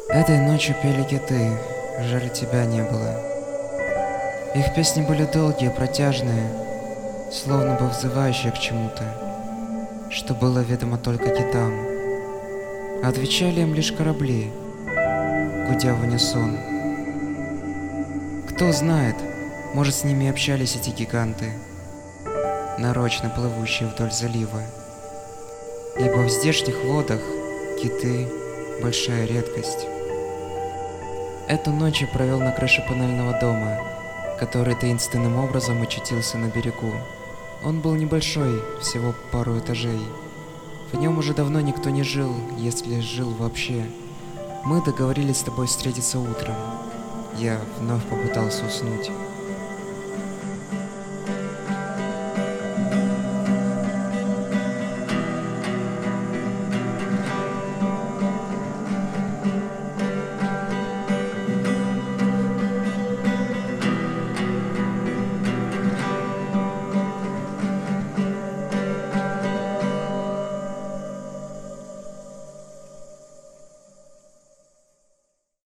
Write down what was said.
Этой ночью пели киты, жаль, тебя не было. Их песни были долгие, протяжные, словно бы взывающие к чему-то, что было ведомо только китам. А отвечали им лишь корабли, гудя в унисон. Кто знает, может, с ними общались эти гиганты, нарочно плывущие вдоль залива, ибо в здешних водах киты – большая редкость. Эту ночь я провел на крыше панельного дома, который таинственным образом очутился на берегу. Он был небольшой, всего пару этажей. В нем уже давно никто не жил, если жил вообще. Мы договорились с тобой встретиться утром. Я вновь попытался уснуть.